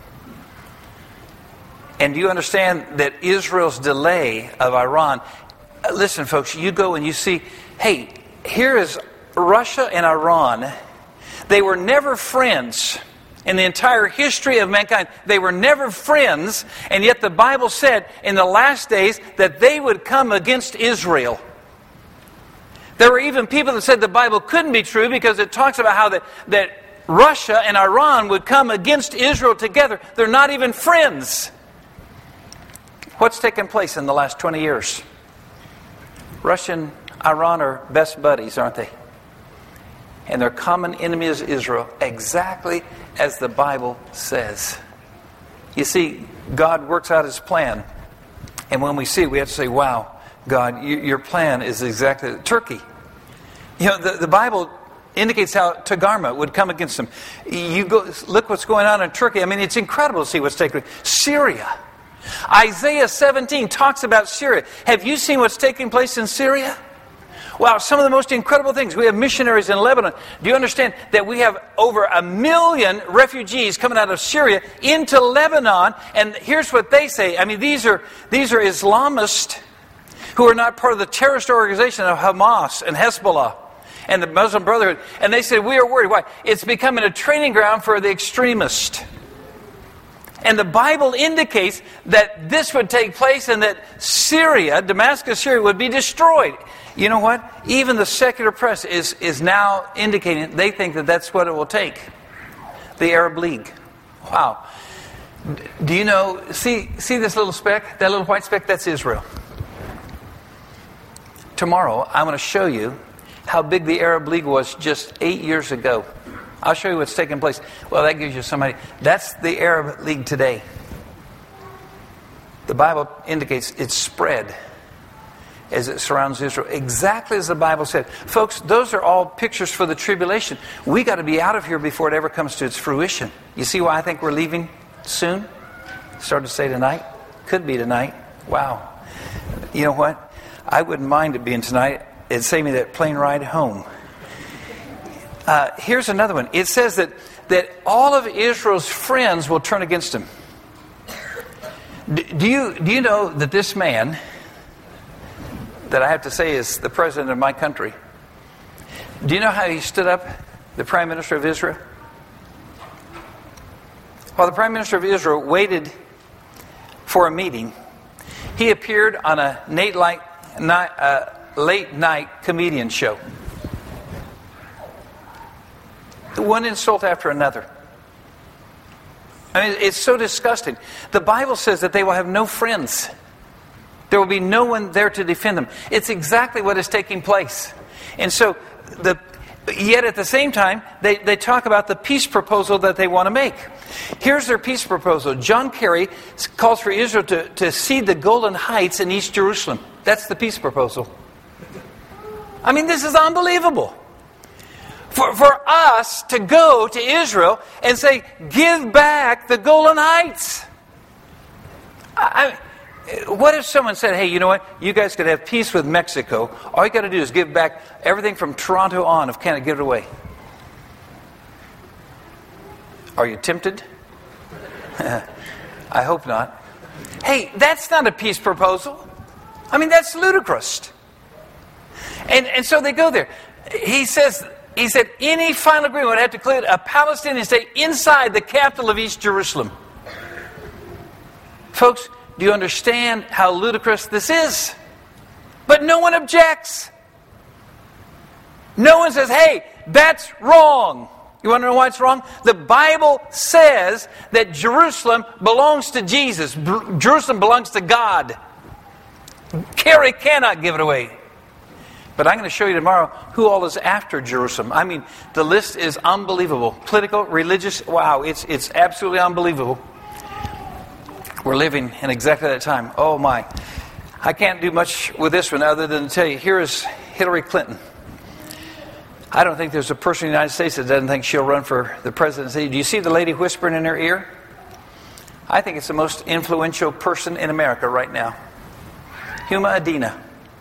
And do you understand that Israel's delay of Iran... Listen, folks, you go and you see, hey, here is Russia and Iran. They were never friends in the entire history of mankind. They were never friends, and yet the Bible said in the last days that they would come against Israel. There were even people that said the Bible couldn't be true because it talks about how that Russia and Iran would come against Israel together. They're not even friends. What's taken place in the last 20 years? Russia and Iran are best buddies, aren't they? And their common enemy is Israel, exactly as the Bible says. You see, God works out His plan. And when we see it, we have to say, wow, God, your plan is exactly... Turkey. You know, the Bible indicates how Togarmah would come against them. You go look what's going on in Turkey. I mean, it's incredible to see what's taking place. Syria. Isaiah 17 talks about Syria. Have you seen what's taking place in Syria? Wow, some of the most incredible things. We have missionaries in Lebanon. Do you understand that we have over 1 million refugees coming out of Syria into Lebanon? And here's what they say. I mean, these are Islamists who are not part of the terrorist organization of Hamas and Hezbollah and the Muslim Brotherhood. And they said, we are worried. Why? It's becoming a training ground for the extremist. And the Bible indicates that this would take place and that Syria, Damascus, Syria, would be destroyed. You know what? Even the secular press is now indicating they think that that's what it will take. The Arab League. Wow. Do you know, see this little speck? That little white speck? That's Israel. Tomorrow, I'm going to show you how big the Arab League was just 8 years ago. I'll show you what's taking place. Well, that gives you some idea. That's the Arab League today. The Bible indicates it's spread as it surrounds Israel, exactly as the Bible said. Folks, those are all pictures for the tribulation. We got to be out of here before it ever comes to its fruition. You see why I think we're leaving soon? Started to say tonight. Could be tonight. Wow. You know what? I wouldn't mind it being tonight. It'd save me that plane ride home. Here's another one. It says that all of Israel's friends will turn against him. Do you know that this man, that I have to say is the president of my country, do you know how he stood up, the Prime Minister of Israel? While the Prime Minister of Israel waited for a meeting, he appeared on a late night comedian show. One insult after another. I mean, it's so disgusting. The Bible says that they will have no friends. There will be no one there to defend them. It's exactly what is taking place. And so, yet at the same time, they talk about the peace proposal that they want to make. Here's their peace proposal. John Kerry calls for Israel to cede the Golan Heights in East Jerusalem. That's the peace proposal. I mean, this is unbelievable. For us to go to Israel and say, give back the Golan Heights. What if someone said, hey, you know what? You guys could have peace with Mexico. All you got to do is give back everything from Toronto on of Canada, give it away. Are you tempted? I hope not. Hey, that's not a peace proposal. I mean, that's ludicrous. And so they go there. He said any final agreement would have to include a Palestinian state inside the capital of East Jerusalem. Folks, do you understand how ludicrous this is? But no one objects. No one says, hey, that's wrong. You want to know why it's wrong? The Bible says that Jerusalem belongs to Jesus. Jerusalem belongs to God. Kerry cannot give it away. But I'm going to show you tomorrow who all is after Jerusalem. I mean, the list is unbelievable. Political, religious, wow, it's absolutely unbelievable. We're living in exactly that time. Oh my. I can't do much with this one other than to tell you, here is Hillary Clinton. I don't think there's a person in the United States that doesn't think she'll run for the presidency. Do you see the lady whispering in her ear? I think it's the most influential person in America right now. Huma Adina.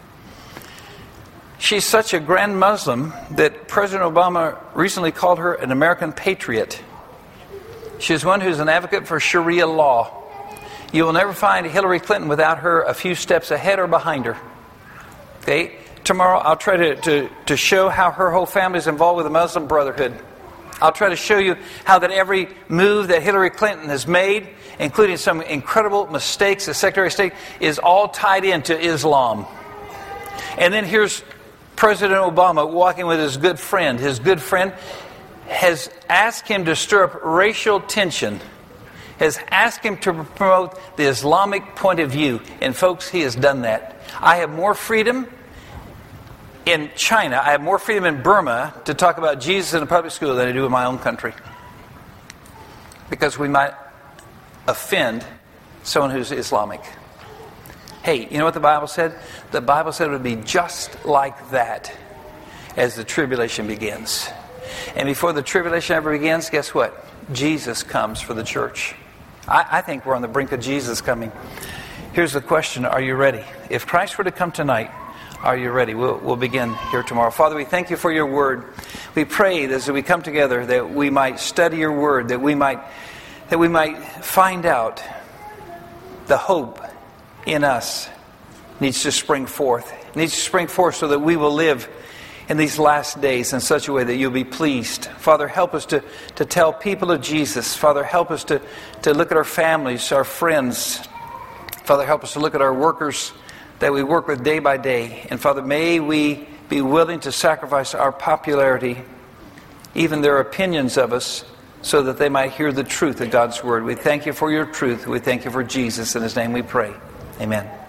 She's such a grand Muslim that President Obama recently called her an American patriot. She's one who's an advocate for Sharia law. You will never find Hillary Clinton without her a few steps ahead or behind her. Okay? Tomorrow I'll try to show how her whole family is involved with the Muslim Brotherhood. I'll try to show you how that every move that Hillary Clinton has made, including some incredible mistakes as Secretary of State, is all tied into Islam. And then here's President Obama walking with his good friend. His good friend has asked him to stir up racial tension, has asked him to promote the Islamic point of view. And folks, he has done that. I have more freedom in China, I have more freedom in Burma to talk about Jesus in a public school than I do in my own country. Because we might offend someone who's Islamic. Hey, you know what the Bible said? The Bible said it would be just like that as the tribulation begins. And before the tribulation ever begins, guess what? Jesus comes for the church. I think we're on the brink of Jesus coming. Here's the question, are you ready? If Christ were to come tonight, are you ready? We'll begin here tomorrow. Father, we thank you for your word. We pray that as we come together that we might study your word, that we might find out the hope in us needs to spring forth. It needs to spring forth so that we will live in these last days in such a way that you'll be pleased. Father, help us to tell people of Jesus. Father, help us to look at our families, our friends. Father, help us to look at our workers that we work with day by day. And Father, may we be willing to sacrifice our popularity, even their opinions of us, so that they might hear the truth of God's word. We thank you for your truth. We thank you for Jesus. In his name we pray. Amen.